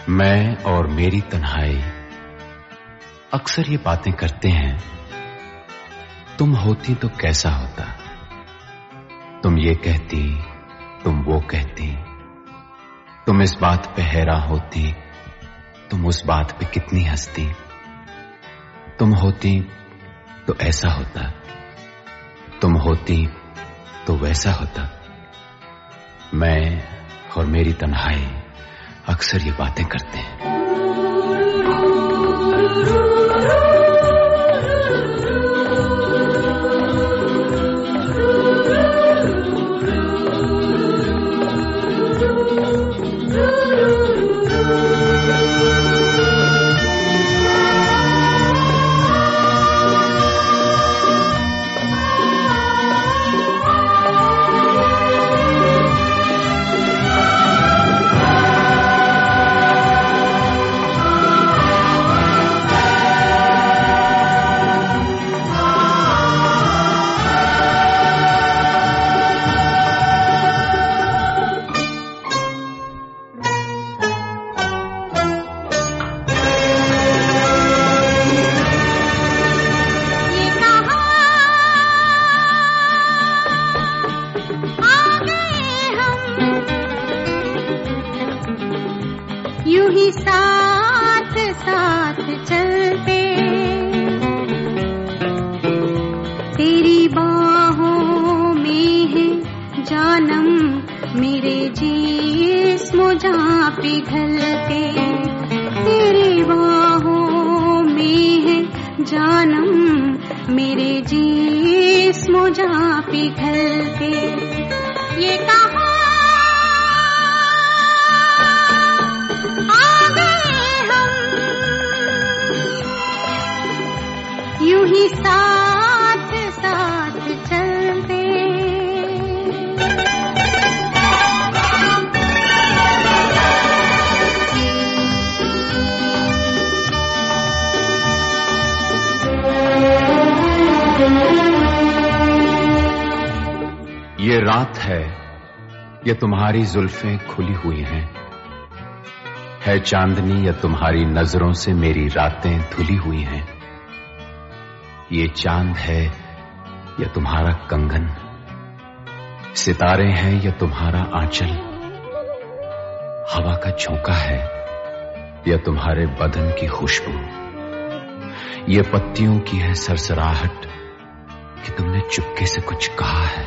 मैं और मेरी तन्हाई अक्सर ये बातें करते हैं, तुम होती तो कैसा होता। तुम ये कहती, तुम वो कहती, तुम इस बात पे हैरान होती, तुम उस बात पे कितनी हंसती। तुम होती तो ऐसा होता, तुम होती तो वैसा होता। मैं और मेरी तन्हाई अक्सर ये बातें करते हैं। यूं ही साथ साथ चलते, तेरी बाहों में है जानम, मेरे जिस्म जहाँ पिघलते। तेरी बाहों में है जानम, मेरे जिस्म जहाँ पिघलते। ये कहा यूं ही साथ साथ चलते। ये रात है, ये तुम्हारी जुल्फें खुली हुई हैं, है चांदनी या तुम्हारी नजरों से मेरी रातें धुली हुई हैं। ये चांद है या तुम्हारा कंगन, सितारे हैं या तुम्हारा आंचल, हवा का झोंका है या तुम्हारे बदन की खुशबू। ये पत्तियों की है सरसराहट कि तुमने चुपके से कुछ कहा है।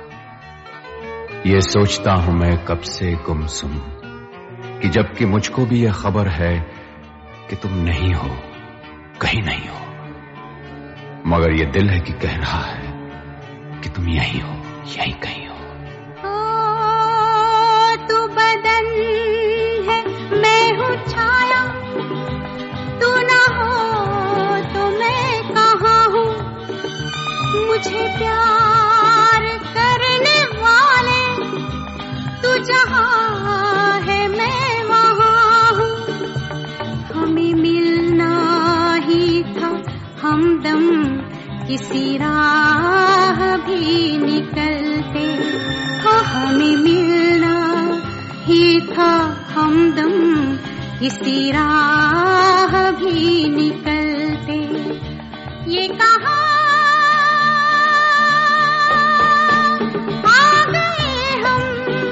ये सोचता हूं मैं कब से गुमसुम, कि जबकि मुझको भी यह खबर है कि तुम नहीं हो, कहीं नहीं हो, मगर ये दिल है कि कह रहा है कि तुम यहीं हो, यहीं कहीं हो। तू बदन है, मैं हूँ छाया, तू ना हो तो मैं कहाँ हूँ। मुझे प्यार करने वाले तू जहाँ है मैं वहाँ हूँ। हमें मिलना ही था हमदम, किसी राह भी निकलते। हाँ, हमें मिलना ही था हमदम, किसी राह भी निकलते। ये कहा आ गए हम,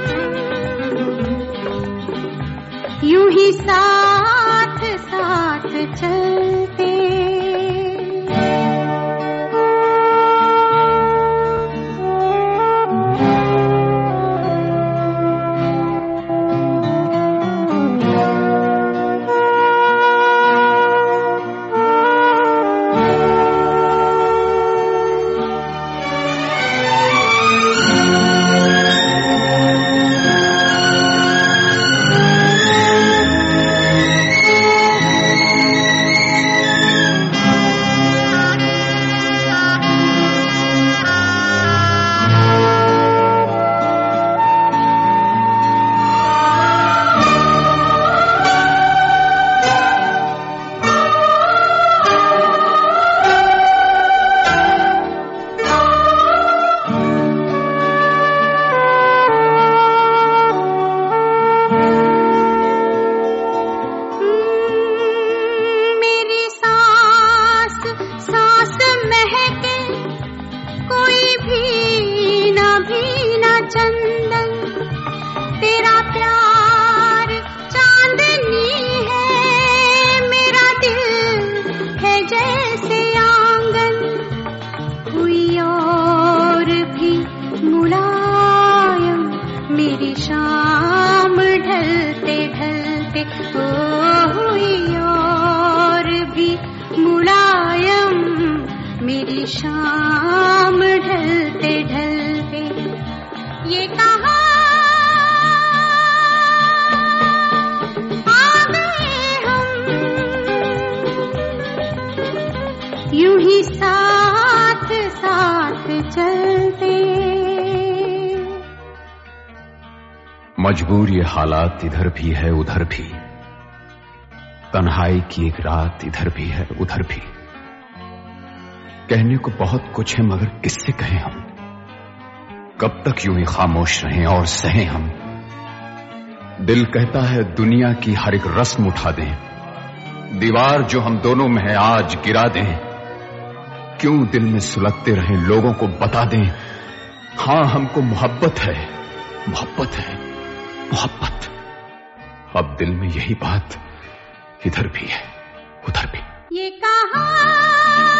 यूं ही साथ साथ चलते। मेरी शाम ढलते ढलते हुई और भी मुलायम, मेरी शाम ढलते ढलते। ये कहाँ आ गए हम, यूं ही साथ साथ चलते। मजबूर ये हालात इधर भी है उधर भी, तन्हाई की एक रात इधर भी है उधर भी। कहने को बहुत कुछ है मगर किससे कहें हम, कब तक यूं ही खामोश रहें और सहें हम। दिल कहता है दुनिया की हर एक रस्म उठा दें, दीवार जो हम दोनों में है आज गिरा दें। क्यों दिल में सुलगते रहें, लोगों को बता दें हां हमको मोहब्बत है, मोहब्बत है, मोहब्बत। अब दिल में यही बात इधर भी है उधर भी। ये कहाँ